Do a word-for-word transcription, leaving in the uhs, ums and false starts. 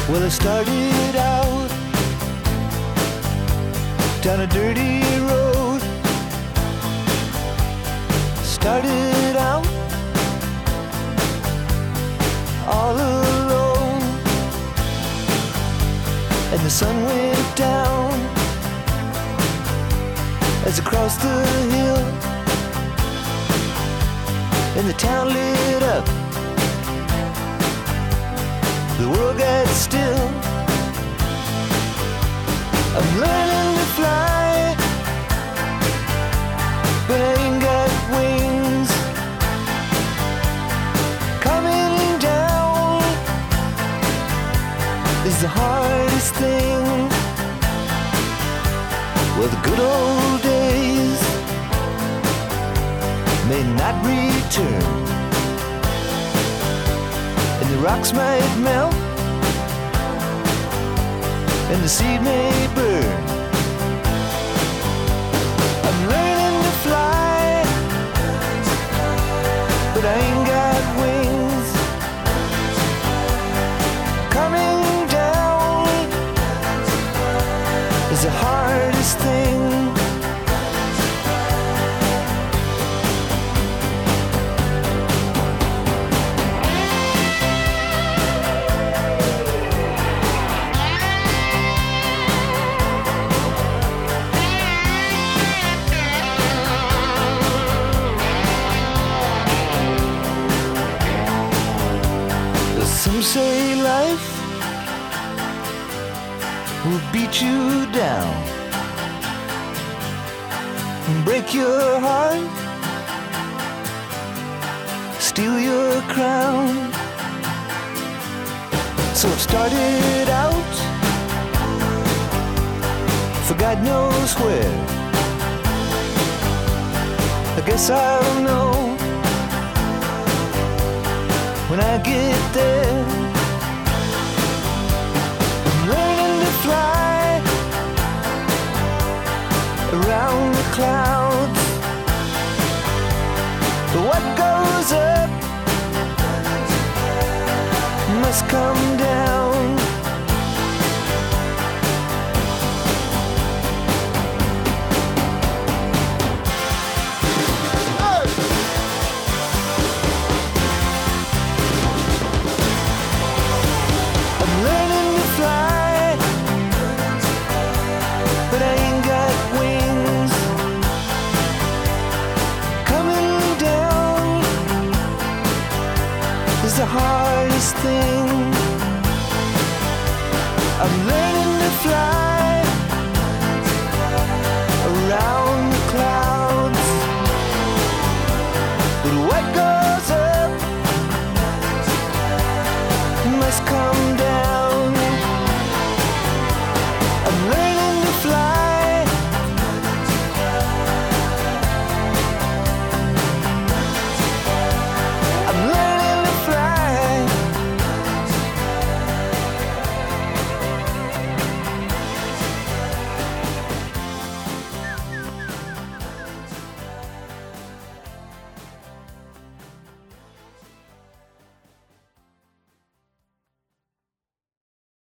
Well, I started out down a dirty road. Started out all alone, and the sun went down as I crossed the hill, and the town lit up. The world got still. I'm learning to fly, but I ain't got wings. Coming down is the hardest thing. Well, the good old days may not return, and the rocks might melt, and the seed may burn. I'm learning to fly, but I ain't got wings. Coming down is the hardest thing. Some say life will beat you down, break your heart, steal your crown. So it started out for God knows where. I guess I'll know when I get there. I'm learning to fly around the clouds, but what goes up must come down. The hardest thing. I'm learning to fly around the clouds, but what goes up must come down.